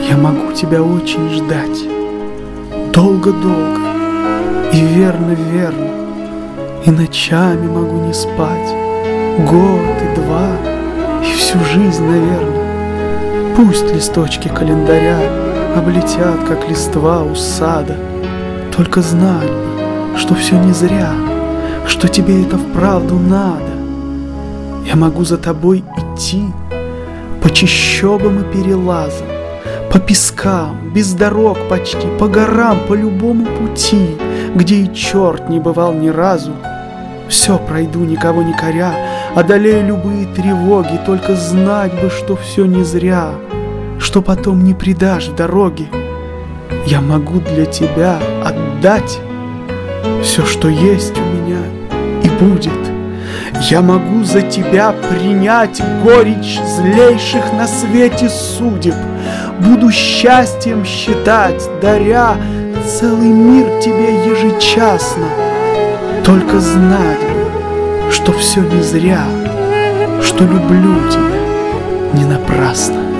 Я могу тебя очень ждать, долго-долго и верно-верно, и ночами могу не спать, год и два, и всю жизнь, наверное. Пусть листочки календаря облетят, как листва у сада, только знать бы, что все не зря, что тебе это вправду надо. Я могу за тобой идти по чащобам и перелазам, по пескам, без дорог почти, по горам, по любому пути, где и черт не бывал ни разу. Все пройду, никого не коря, одолею любые тревоги, только знать бы, что все не зря, что потом не предашь в дороге. Я могу для тебя отдать все, что есть у меня и будет. Я могу за тебя принять горечь злейших на свете судеб. Буду счастьем считать, даря целый мир тебе ежечасно. Только знать бы, что все не зря, что люблю тебя не напрасно.